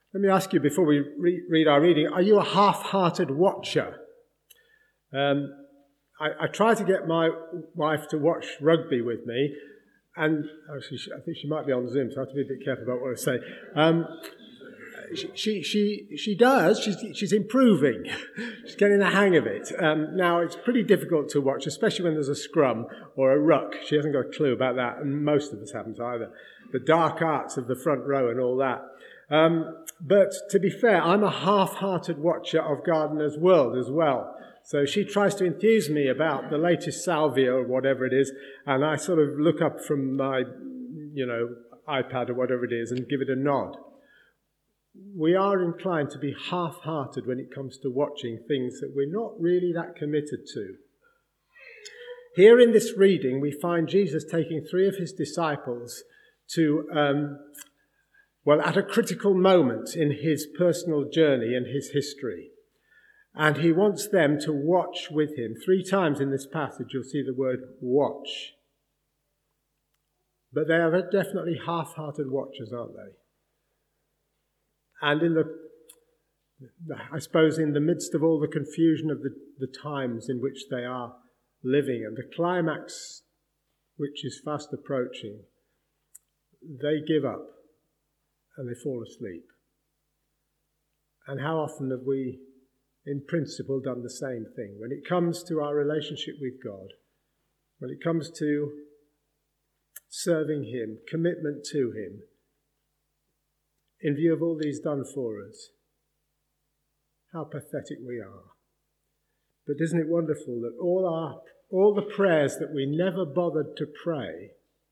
Let me ask you before we read our reading, are you a half-hearted watcher? I try to get my wife to watch rugby with me, and actually, I think she might be on Zoom, so I have to be a bit careful about what I say. She does. She's improving. She's getting the hang of it. Now, it's pretty difficult to watch, especially when there's a scrum or a ruck. She hasn't got a clue about that, and most of us haven't either. The dark arts of the front row and all that. But to be fair, I'm a half-hearted watcher of Gardener's World as well. So she tries to enthuse me about the latest salvia or whatever it is, and I sort of look up from my, iPad or whatever it is and give it a nod. We are inclined to be half-hearted when it comes to watching things that we're not really that committed to. Here in this reading, we find Jesus taking 3 of his disciples to, at a critical moment in his personal journey and his history. And he wants them to watch with him. 3 times in this passage, you'll see the word watch. But they are definitely half-hearted watchers, aren't they? And in the midst of all the confusion of the times in which they are living and the climax which is fast approaching, they give up and they fall asleep. And how often have we, in principle, done the same thing? When it comes to our relationship with God, when it comes to serving him, commitment to him, in view of all he's done for us, how pathetic we are. But isn't it wonderful that all the prayers that we never bothered to pray,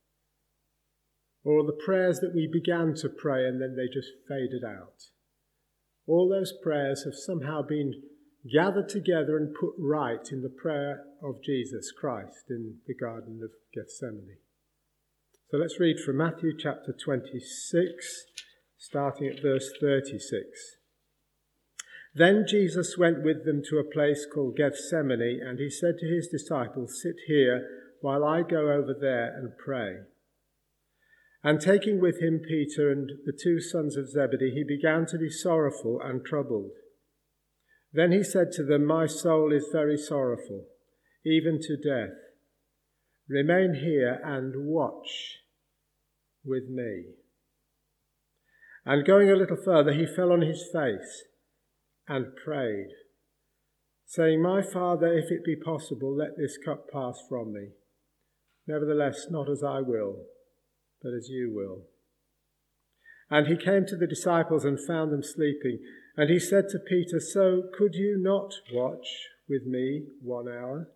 or the prayers that we began to pray and then they just faded out, all those prayers have somehow been gathered together and put right in the prayer of Jesus Christ in the Garden of Gethsemane. So let's read from Matthew chapter 26, starting at verse 36. Then Jesus went with them to a place called Gethsemane, and he said to his disciples, "Sit here while I go over there and pray." And taking with him Peter and the 2 sons of Zebedee, he began to be sorrowful and troubled. Then he said to them, "My soul is very sorrowful, even to death. Remain here and watch with me." And going a little further, he fell on his face and prayed, saying, "My Father, if it be possible, let this cup pass from me. Nevertheless, not as I will, but as you will." And he came to the disciples and found them sleeping. And he said to Peter, "So could you not watch with me 1 hour?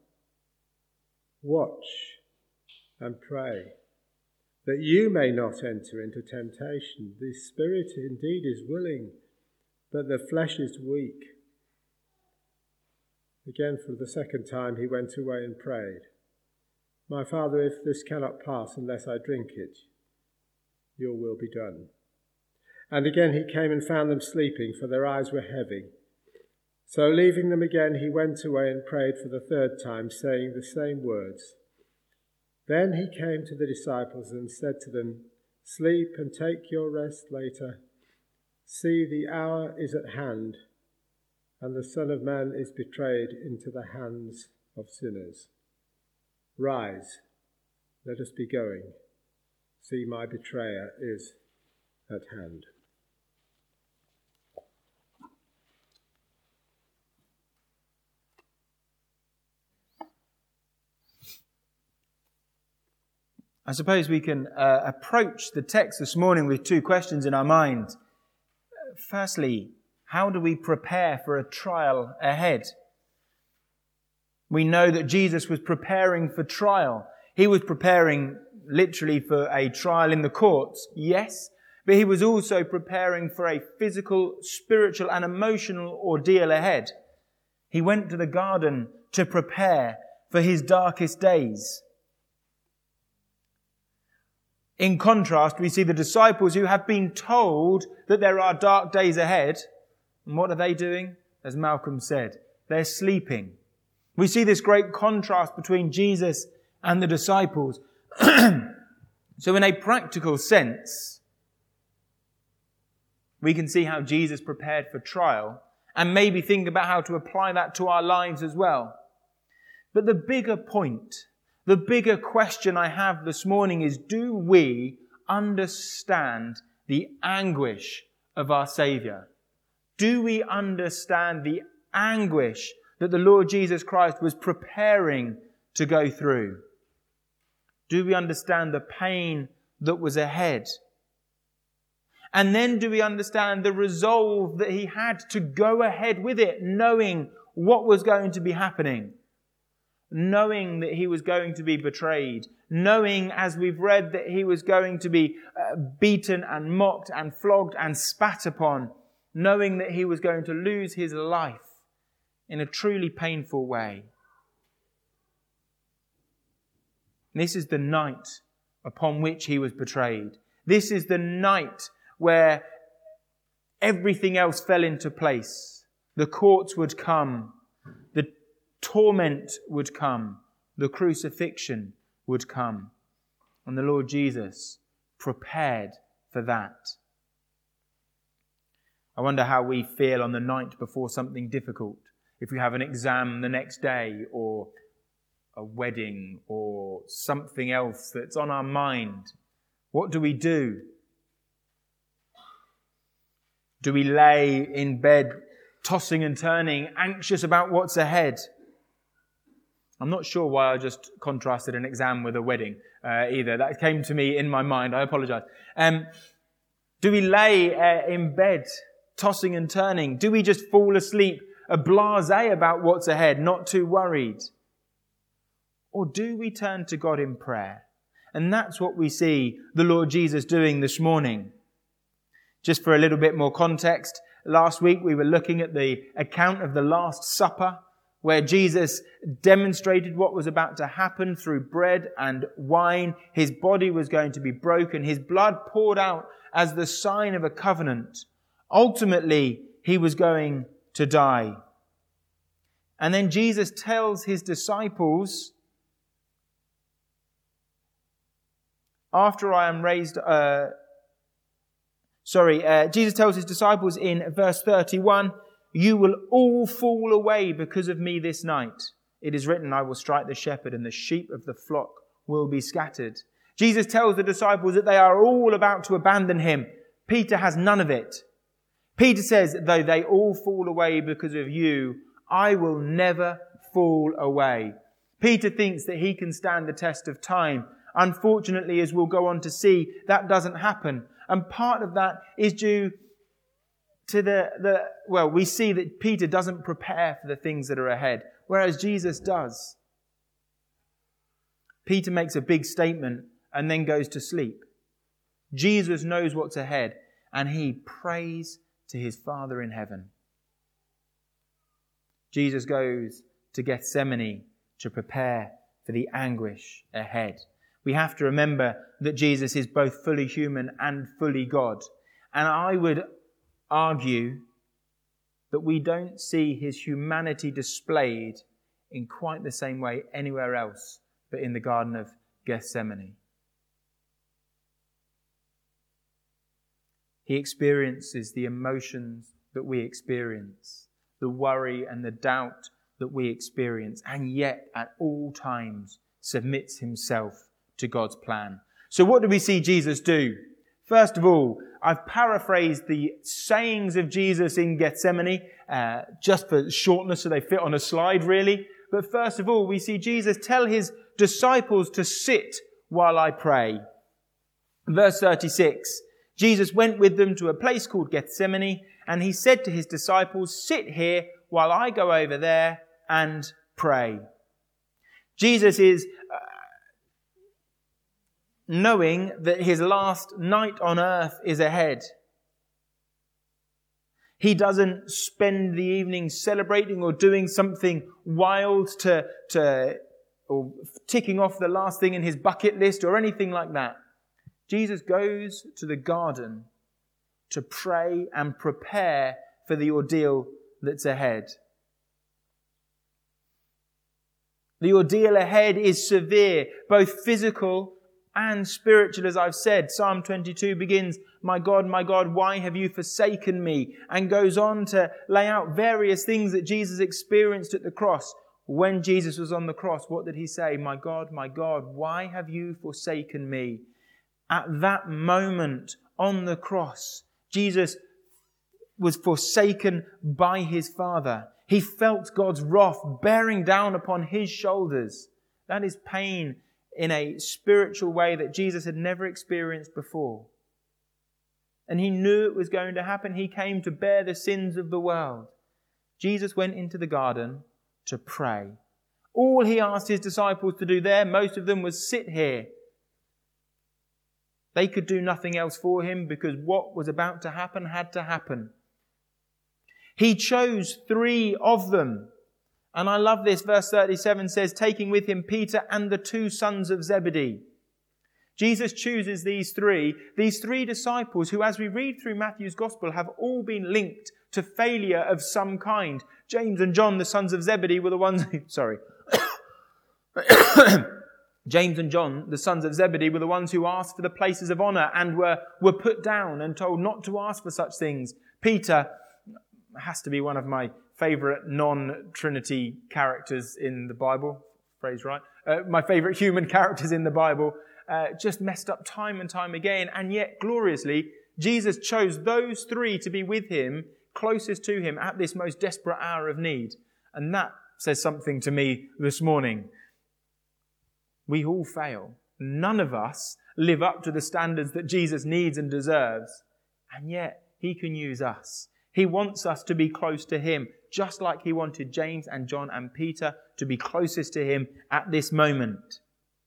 Watch and pray, that you may not enter into temptation. The spirit indeed is willing, but the flesh is weak." Again, for the 2nd time, he went away and prayed, "My Father, if this cannot pass unless I drink it, your will be done." And again he came and found them sleeping, for their eyes were heavy. So leaving them again, he went away and prayed for the 3rd time, saying the same words. Then he came to the disciples and said to them, "Sleep and take your rest later. See, the hour is at hand, and the Son of Man is betrayed into the hands of sinners. Rise, let us be going. See, my betrayer is at hand." I suppose we can approach the text this morning with 2 questions in our mind. Firstly, how do we prepare for a trial ahead? We know that Jesus was preparing for trial. He was preparing literally for a trial in the courts, yes, but he was also preparing for a physical, spiritual and emotional ordeal ahead. He went to the garden to prepare for his darkest days. In contrast, we see the disciples who have been told that there are dark days ahead. And what are they doing? As Malcolm said, they're sleeping. We see this great contrast between Jesus and the disciples. So in a practical sense, We can see how Jesus prepared for trial and maybe think about how to apply that to our lives as well. But the bigger point, the bigger question I have this morning is, do we understand the anguish of our Saviour? Do we understand the anguish that the Lord Jesus Christ was preparing to go through? Do we understand the pain that was ahead? And then do we understand the resolve that he had to go ahead with it, knowing what was going to be happening? Knowing that he was going to be betrayed, knowing, as we've read, that he was going to be beaten and mocked and flogged and spat upon, knowing that he was going to lose his life in a truly painful way. This is the night upon which he was betrayed. This is the night where everything else fell into place. The courts would come. The torment would come. The crucifixion would come. And the Lord Jesus prepared for that. I wonder how we feel on the night before something difficult. If we have an exam the next day, or a wedding, or something else that's on our mind, what do we do? Do we lay in bed, tossing and turning, anxious about what's ahead? I'm not sure why I just contrasted an exam with a wedding either. That came to me in my mind. I apologize. Do we lay in bed, tossing and turning? Do we just fall asleep, blasé about what's ahead, not too worried? Or do we turn to God in prayer? And that's what we see the Lord Jesus doing this morning. Just for a little bit more context, last week we were looking at the account of the Last Supper, where Jesus demonstrated what was about to happen through bread and wine. His body was going to be broken, his blood poured out as the sign of a covenant. Ultimately, he was going to die. And then Jesus tells his disciples, after I am raised... Jesus tells his disciples in verse 31, "You will all fall away because of me this night. It is written, I will strike the shepherd and the sheep of the flock will be scattered." Jesus tells the disciples that they are all about to abandon him. Peter has none of it. Peter says, though they all fall away because of you, I will never fall away. Peter thinks that he can stand the test of time. Unfortunately, as we'll go on to see, that doesn't happen. And part of that is due to we see that Peter doesn't prepare for the things that are ahead, whereas Jesus does. Peter makes a big statement and then goes to sleep. Jesus knows what's ahead, and he prays to his Father in heaven. Jesus goes to Gethsemane to prepare for the anguish ahead. We have to remember that Jesus is both fully human and fully God. And I would argue that we don't see his humanity displayed in quite the same way anywhere else but in the Garden of Gethsemane. He experiences the emotions that we experience, the worry and the doubt that we experience, and yet at all times submits himself to God's plan. So what do we see Jesus do? First of all, I've paraphrased the sayings of Jesus in Gethsemane, just for shortness so they fit on a slide really. But first of all, we see Jesus tell his disciples to sit while I pray. Verse 36, Jesus went with them to a place called Gethsemane, and he said to his disciples, "Sit here while I go over there and pray." Jesus is knowing that his last night on earth is ahead. He doesn't spend the evening celebrating or doing something wild or ticking off the last thing in his bucket list or anything like that. Jesus goes to the garden to pray and prepare for the ordeal that's ahead. The ordeal ahead is severe, both physical and spiritual, as I've said. Psalm 22 begins, my God, why have you forsaken me?" and goes on to lay out various things that Jesus experienced at the cross. When Jesus was on the cross, what did he say? My God, why have you forsaken me?" At that moment on the cross, Jesus was forsaken by his Father. He felt God's wrath bearing down upon his shoulders. That is pain in a spiritual way that Jesus had never experienced before. And he knew it was going to happen. He came to bear the sins of the world. Jesus went into the garden to pray. All he asked his disciples to do there, most of them, was sit here. They could do nothing else for him because what was about to happen had to happen. He chose 3 of them. And I love this. Verse 37 says, taking with him Peter and the 2 sons of Zebedee. Jesus chooses these three disciples who, as we read through Matthew's Gospel, have all been linked to failure of some kind. James and John, the sons of Zebedee, were the ones who... James and John, the sons of Zebedee, were the ones who asked for the places of honor and were put down and told not to ask for such things. Peter has to be one of my favorite non-Trinity characters in the Bible. Phrase right. My favorite human characters in the Bible. Just messed up time and time again. And yet, gloriously, Jesus chose those 3 to be with him, closest to him at this most desperate hour of need. And that says something to me this morning. We all fail. None of us live up to the standards that Jesus needs and deserves. And yet, he can use us. He wants us to be close to him, just like he wanted James and John and Peter to be closest to him at this moment.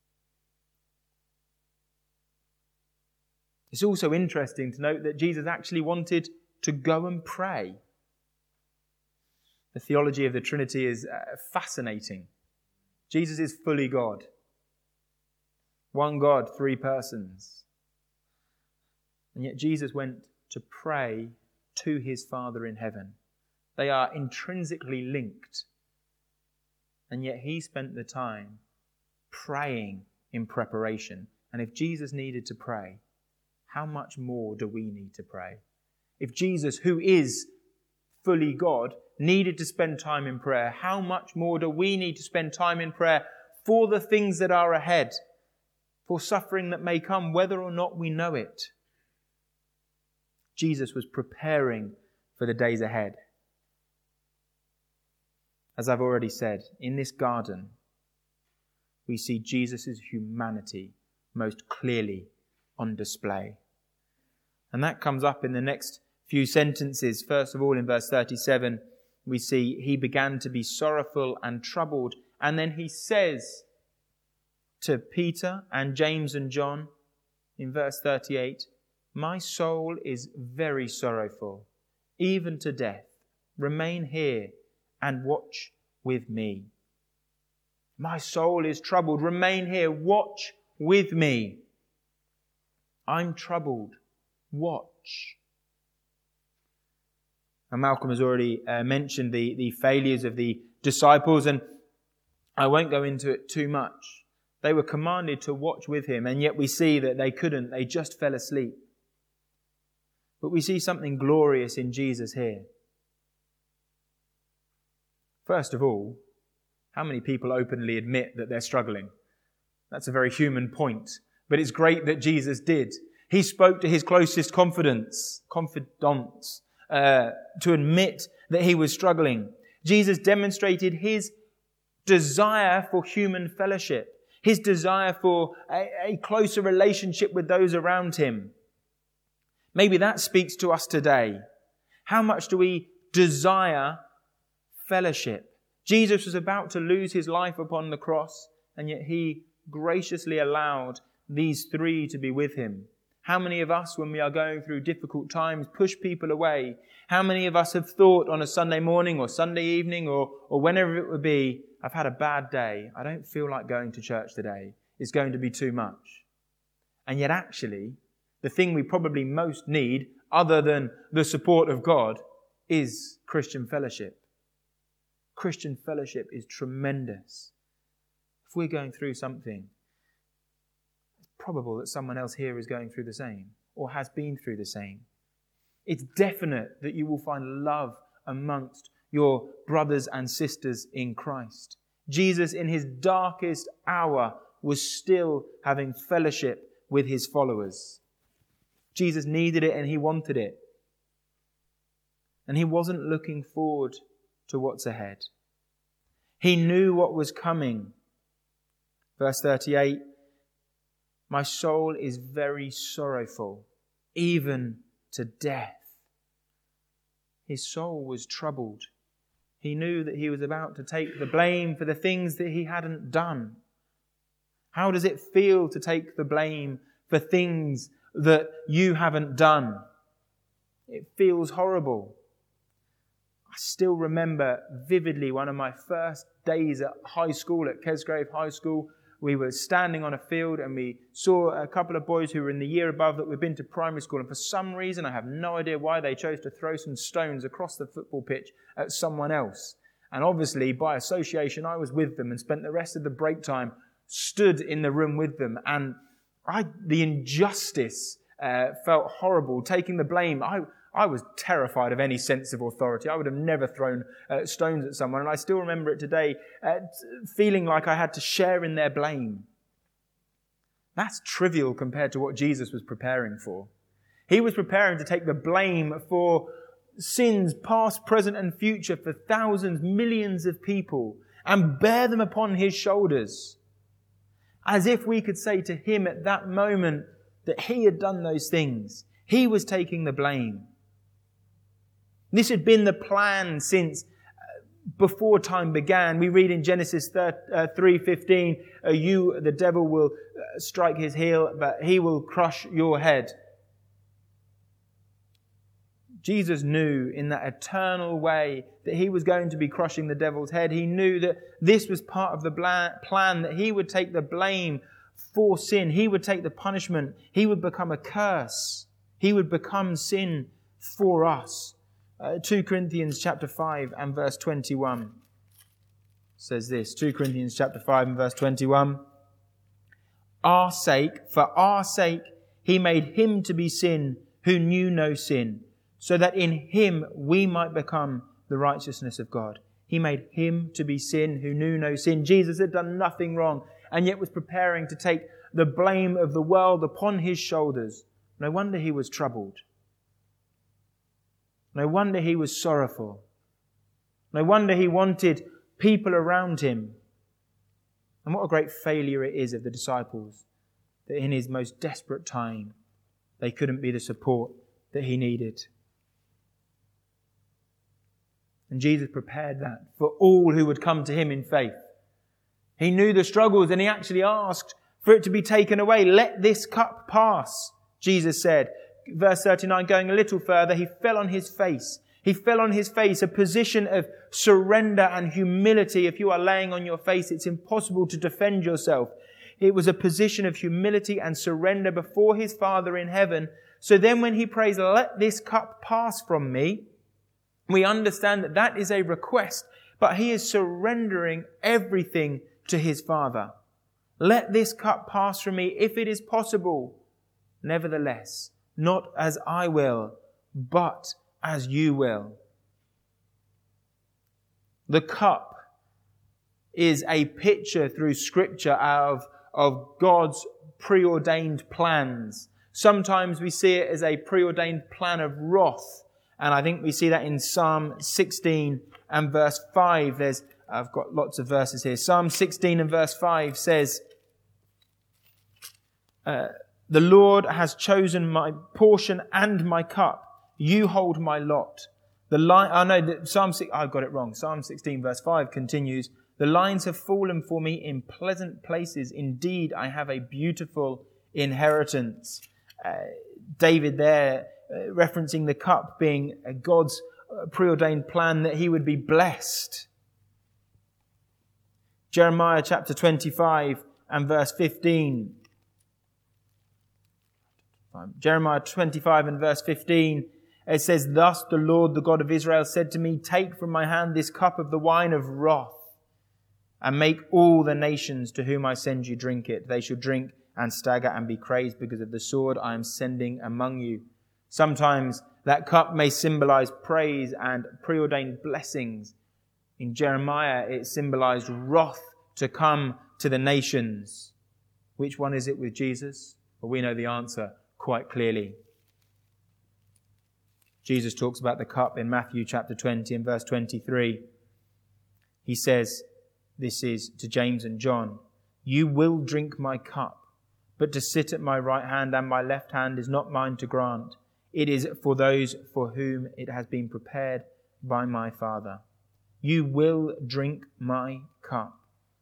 It's also interesting to note that Jesus actually wanted to go and pray. The theology of the Trinity is fascinating. Jesus is fully God. One God, 3 persons. And yet Jesus went to pray to his Father in heaven. They are intrinsically linked. And yet he spent the time praying in preparation. And if Jesus needed to pray, how much more do we need to pray? If Jesus, who is fully God, needed to spend time in prayer, how much more do we need to spend time in prayer for the things that are ahead, for suffering that may come, whether or not we know it? Jesus was preparing for the days ahead. As I've already said, in this garden, we see Jesus' humanity most clearly on display. And that comes up in the next few sentences. First of all, in verse 37, we see he began to be sorrowful and troubled. And then he says to Peter and James and John in verse 38, "My soul is very sorrowful, even to death. Remain here and watch with me." My soul is troubled. Remain here. Watch with me. I'm troubled. Watch. And Malcolm has already mentioned the failures of the disciples, and I won't go into it too much. They were commanded to watch with him, and yet we see that they couldn't. They just fell asleep. But we see something glorious in Jesus here. First of all, how many people openly admit that they're struggling? That's a very human point. But it's great that Jesus did. He spoke to his closest confidants to admit that he was struggling. Jesus demonstrated his desire for human fellowship, his desire for a closer relationship with those around him. Maybe that speaks to us today. How much do we desire fellowship? Jesus was about to lose his life upon the cross, and yet he graciously allowed these 3 to be with him. How many of us, when we are going through difficult times, push people away? How many of us have thought on a Sunday morning or Sunday evening or whenever it would be, I've had a bad day. I don't feel like going to church today. It's going to be too much. And yet actually, the thing we probably most need, other than the support of God, is Christian fellowship. Christian fellowship is tremendous. If we're going through something, probable that someone else here is going through the same or has been through the same. It's definite that you will find love amongst your brothers and sisters in Christ. Jesus, in his darkest hour, was still having fellowship with his followers. Jesus needed it and he wanted it. And he wasn't looking forward to what's ahead. He knew what was coming. Verse 38, my soul is very sorrowful, even to death. His soul was troubled. He knew that he was about to take the blame for the things that he hadn't done. How does it feel to take the blame for things that you haven't done? It feels horrible. I still remember vividly one of my first days at high school, at Kesgrave High School. We were standing on a field and we saw a couple of boys who were in the year above that we'd been to primary school. And for some reason, I have no idea why, they chose to throw some stones across the football pitch at someone else. And obviously, by association, I was with them and spent the rest of the break time stood in the room with them. And the injustice felt horrible, taking the blame. I was terrified of any sense of authority. I would have never thrown stones at someone. And I still remember it today, feeling like I had to share in their blame. That's trivial compared to what Jesus was preparing for. He was preparing to take the blame for sins past, present and future for thousands, millions of people and bear them upon his shoulders. As if we could say to him at that moment that he had done those things. He was taking the blame. This had been the plan since before time began. We read in Genesis 3:15, the devil will strike his heel, but he will crush your head. Jesus knew in that eternal way that he was going to be crushing the devil's head. He knew that this was part of the plan, that he would take the blame for sin. He would take the punishment. He would become a curse. He would become sin for us. 2 Corinthians chapter 5 and verse 21 says this. 2 Corinthians chapter 5 and verse 21. For our sake, he made him to be sin who knew no sin, so that in him we might become the righteousness of God. He made him to be sin who knew no sin. Jesus had done nothing wrong and yet was preparing to take the blame of the world upon his shoulders. No wonder he was troubled. No wonder he was sorrowful. No wonder he wanted people around him. And what a great failure it is of the disciples that in his most desperate time they couldn't be the support that he needed. And Jesus prepared that for all who would come to him in faith. He knew the struggles and he actually asked for it to be taken away. Let this cup pass, Jesus said. Verse 39, going a little further, he fell on his face. He fell on his face, a position of surrender and humility. If you are laying on your face, it's impossible to defend yourself. It was a position of humility and surrender before his Father in heaven. So then when he prays, let this cup pass from me, we understand that that is a request, but he is surrendering everything to his Father. Let this cup pass from me if it is possible. Nevertheless, not as I will, but as you will. The cup is a picture through Scripture of God's preordained plans. Sometimes we see it as a preordained plan of wrath. And I think we see that in Psalm 16 and verse 5. I've got lots of verses here. Psalm 16 and verse 5 says, the Lord has chosen my portion and my cup. You hold my lot. I've got it wrong. Psalm 16 verse 5 continues, the lines have fallen for me in pleasant places. Indeed, I have a beautiful inheritance. David there, referencing the cup being God's preordained plan that he would be blessed. Jeremiah chapter 25 and verse 15. Jeremiah 25 and verse 15, it says, thus the Lord, the God of Israel, said to me, take from my hand this cup of the wine of wrath, and make all the nations to whom I send you drink it. They shall drink and stagger and be crazed because of the sword I am sending among you. Sometimes that cup may symbolize praise and preordained blessings. In Jeremiah, it symbolized wrath to come to the nations. Which one is it with Jesus? Well, we know the answer quite clearly. Jesus talks about the cup in Matthew chapter 20 and verse 23. He says, this is to James and John, "You will drink my cup, but to sit at my right hand and my left hand is not mine to grant. It is for those for whom it has been prepared by my Father. You will drink my cup."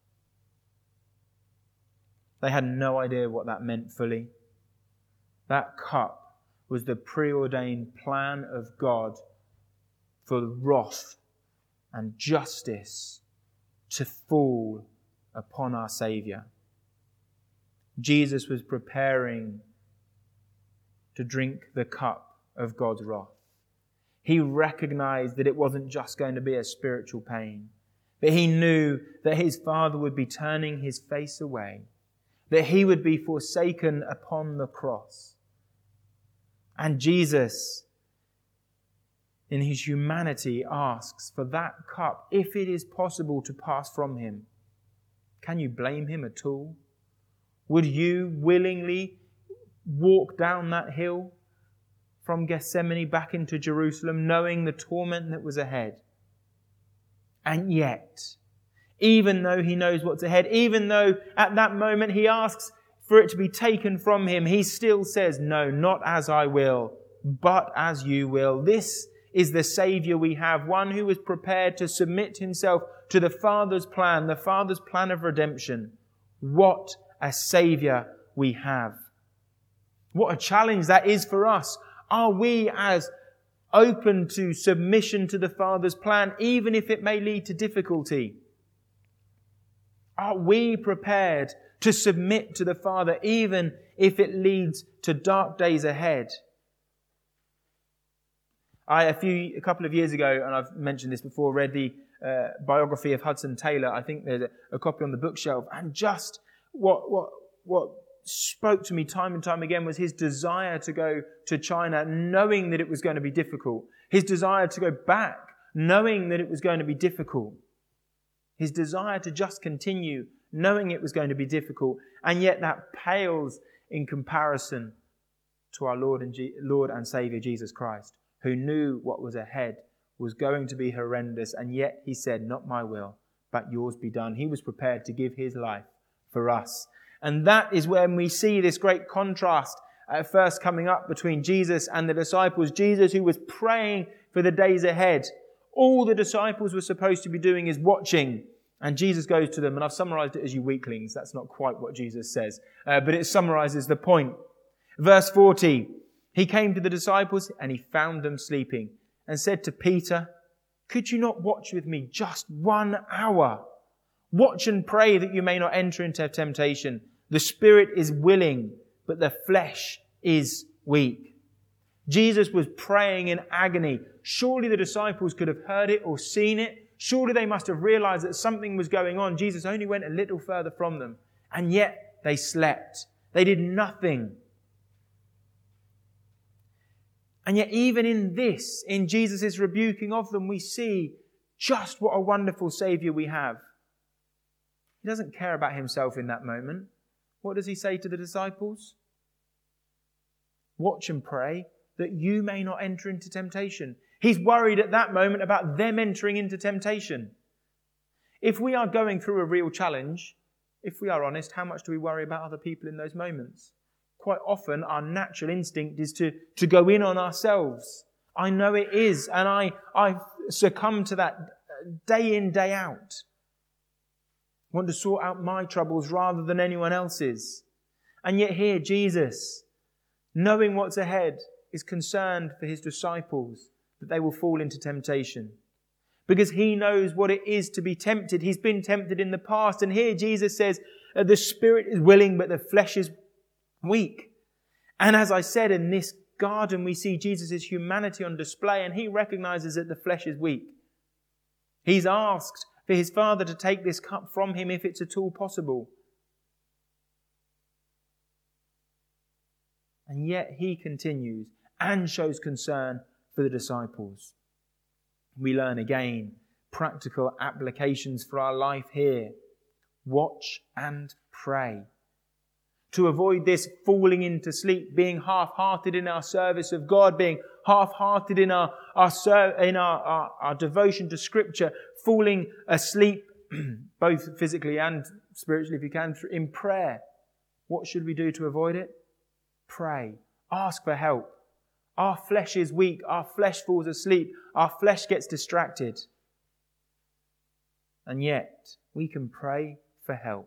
They had no idea what that meant fully. That cup was the preordained plan of God for wrath and justice to fall upon our Saviour. Jesus was preparing to drink the cup of God's wrath. He recognized that it wasn't just going to be a spiritual pain, but he knew that his Father would be turning his face away, that he would be forsaken upon the cross. And Jesus, in his humanity, asks for that cup, if it is possible, to pass from him. Can you blame him at all? Would you willingly walk down that hill from Gethsemane back into Jerusalem, knowing the torment that was ahead? And yet, even though he knows what's ahead, even though at that moment he asks for it to be taken from him, he still says, "No, not as I will, but as you will." This is the Saviour we have, one who was prepared to submit himself to the Father's plan of redemption. What a Saviour we have. What a challenge that is for us. Are we as open to submission to the Father's plan, even if it may lead to difficulty? Are we prepared to submit to the Father, even if it leads to dark days ahead? A couple of years ago, and I've mentioned this before, read the biography of Hudson Taylor. I think there's a copy on the bookshelf. And just what spoke to me time and time again was his desire to go to China, knowing that it was going to be difficult. His desire to go back, knowing that it was going to be difficult. His desire to just continue, knowing it was going to be difficult. And yet that pales in comparison to our Lord and Saviour Jesus Christ, who knew what was ahead was going to be horrendous. And yet he said, "Not my will, but yours be done." He was prepared to give his life for us. And that is when we see this great contrast at first coming up between Jesus and the disciples. Jesus, who was praying for the days ahead. All the disciples were supposed to be doing is watching. And Jesus goes to them, and I've summarized it as "you weaklings." That's not quite what Jesus says, but it summarizes the point. Verse 40, he came to the disciples and he found them sleeping and said to Peter, "Could you not watch with me just 1 hour? Watch and pray that you may not enter into temptation. The spirit is willing, but the flesh is weak." Jesus was praying in agony. Surely the disciples could have heard it or seen it. Surely they must have realized that something was going on. Jesus only went a little further from them. And yet they slept. They did nothing. And yet even in this, in Jesus' rebuking of them, we see just what a wonderful Saviour we have. He doesn't care about himself in that moment. What does he say to the disciples? Watch and pray that you may not enter into temptation. He's worried at that moment about them entering into temptation. If we are going through a real challenge, if we are honest, how much do we worry about other people in those moments? Quite often our natural instinct is to go in on ourselves. I know it is, and I succumb to that day in, day out. I want to sort out my troubles rather than anyone else's. And yet here Jesus, knowing what's ahead, is concerned for his disciples that they will fall into temptation. Because he knows what it is to be tempted. He's been tempted in the past. And here Jesus says, the spirit is willing, but the flesh is weak. And as I said, in this garden, we see Jesus' humanity on display, and he recognizes that the flesh is weak. He's asked for his Father to take this cup from him if it's at all possible. And yet he continues and shows concern for the disciples. We learn again practical applications for our life here. Watch and pray. To avoid this falling into sleep, being half-hearted in our service of God, being half-hearted in our devotion to Scripture, falling asleep, both physically and spiritually if you can, in prayer. What should we do to avoid it? Pray. Ask for help. Our flesh is weak. Our flesh falls asleep. Our flesh gets distracted. And yet, we can pray for help.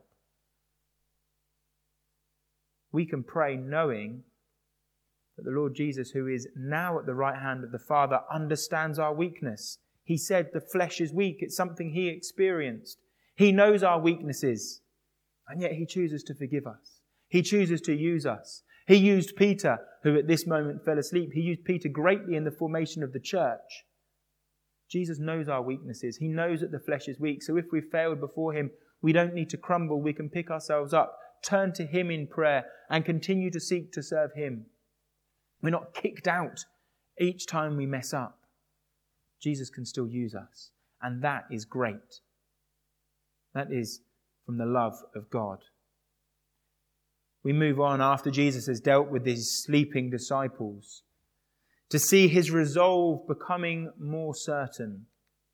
We can pray knowing that the Lord Jesus, who is now at the right hand of the Father, understands our weakness. He said the flesh is weak. It's something he experienced. He knows our weaknesses. And yet he chooses to forgive us. He chooses to use us. He used Peter, who at this moment fell asleep. He used Peter greatly in the formation of the church. Jesus knows our weaknesses. He knows that the flesh is weak. So if we've failed before him, we don't need to crumble. We can pick ourselves up, turn to him in prayer, and continue to seek to serve him. We're not kicked out each time we mess up. Jesus can still use us. And that is great. That is from the love of God. We move on after Jesus has dealt with these sleeping disciples to see his resolve becoming more certain.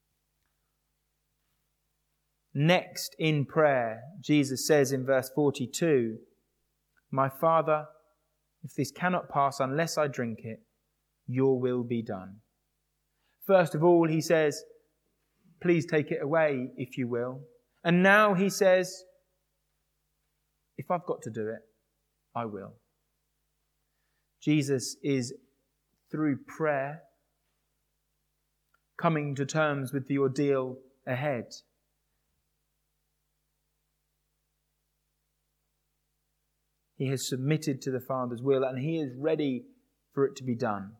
Next in prayer, Jesus says in verse 42, "My Father, if this cannot pass unless I drink it, your will be done." First of all, he says, please take it away if you will. And now he says, if I've got to do it, I will. Jesus is, through prayer, coming to terms with the ordeal ahead. He has submitted to the Father's will and he is ready for it to be done.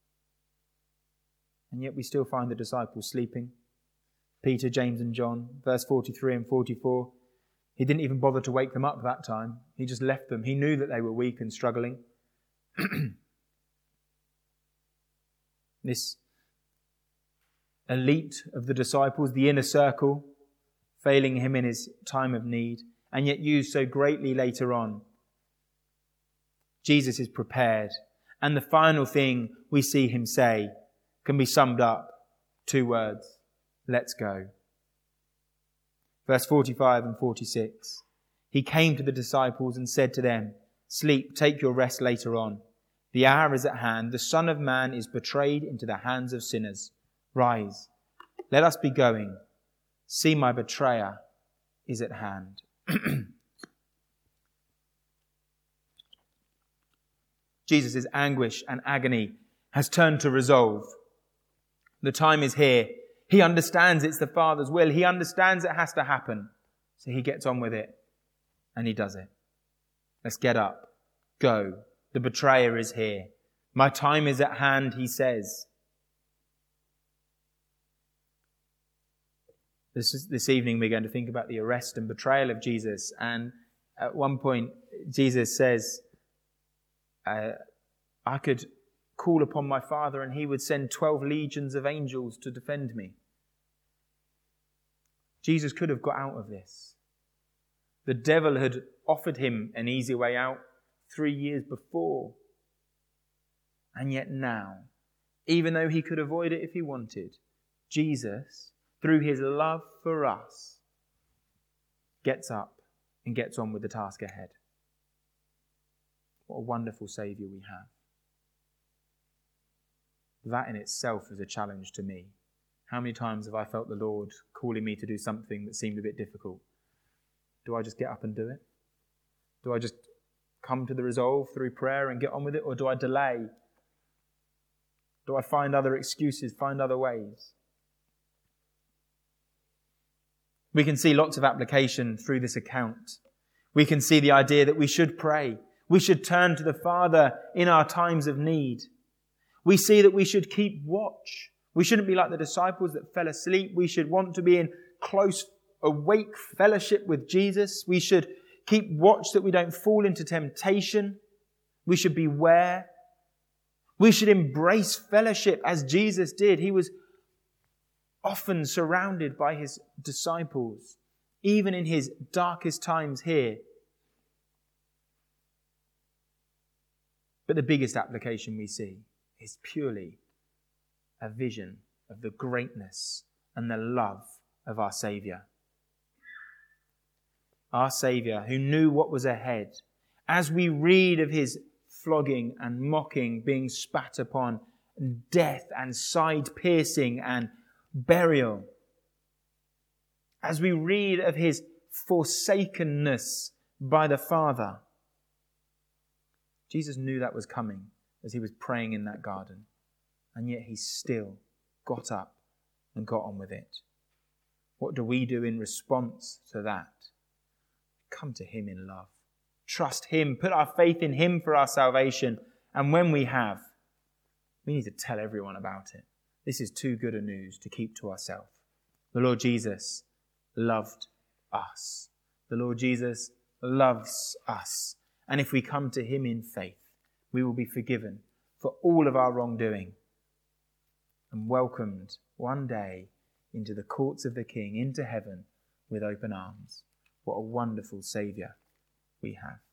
And yet we still find the disciples sleeping. Peter, James and John, verse 43 and 44. He didn't even bother to wake them up that time. He just left them. He knew that they were weak and struggling. This elite of the disciples, the inner circle, failing him in his time of need, and yet used so greatly later on. Jesus is prepared. And the final thing we see him say can be summed up. 2 words. Let's go. Verse 45 and 46. He came to the disciples and said to them, "Sleep, take your rest later on. The hour is at hand. The Son of Man is betrayed into the hands of sinners. Rise, let us be going. See, my betrayer is at hand." Jesus' anguish and agony has turned to resolve. The time is here. He understands it's the Father's will. He understands it has to happen. So he gets on with it. And he does it. Let's get up. Go. The betrayer is here. My time is at hand, he says. This evening we're going to think about the arrest and betrayal of Jesus. And at one point Jesus says, I could call upon my Father and he would send 12 legions of angels to defend me. Jesus could have got out of this. The devil had offered him an easy way out 3 years before. And yet now, even though he could avoid it if he wanted, Jesus, through his love for us, gets up and gets on with the task ahead. What a wonderful Saviour we have. That in itself is a challenge to me. How many times have I felt the Lord calling me to do something that seemed a bit difficult? Do I just get up and do it? Do I just come to the resolve through prayer and get on with it? Or do I delay? Do I find other excuses, find other ways? We can see lots of application through this account. We can see the idea that we should pray. We should turn to the Father in our times of need. We see that we should keep watch. We shouldn't be like the disciples that fell asleep. We should want to be in close, awake fellowship with Jesus. We should keep watch that we don't fall into temptation. We should beware. We should embrace fellowship as Jesus did. He was often surrounded by his disciples, even in his darkest times here. But the biggest application we see is purely a vision of the greatness and the love of our Saviour. Our Saviour, who knew what was ahead. As we read of his flogging and mocking, being spat upon, and death and side piercing and burial. As we read of his forsakenness by the Father. Jesus knew that was coming as he was praying in that garden. And yet he still got up and got on with it. What do we do in response to that? Come to him in love. Trust him. Put our faith in him for our salvation. And when we have, we need to tell everyone about it. This is too good a news to keep to ourselves. The Lord Jesus loved us. The Lord Jesus loves us. And if we come to him in faith, we will be forgiven for all of our wrongdoing and welcomed one day into the courts of the King, into heaven with open arms. What a wonderful Saviour we have.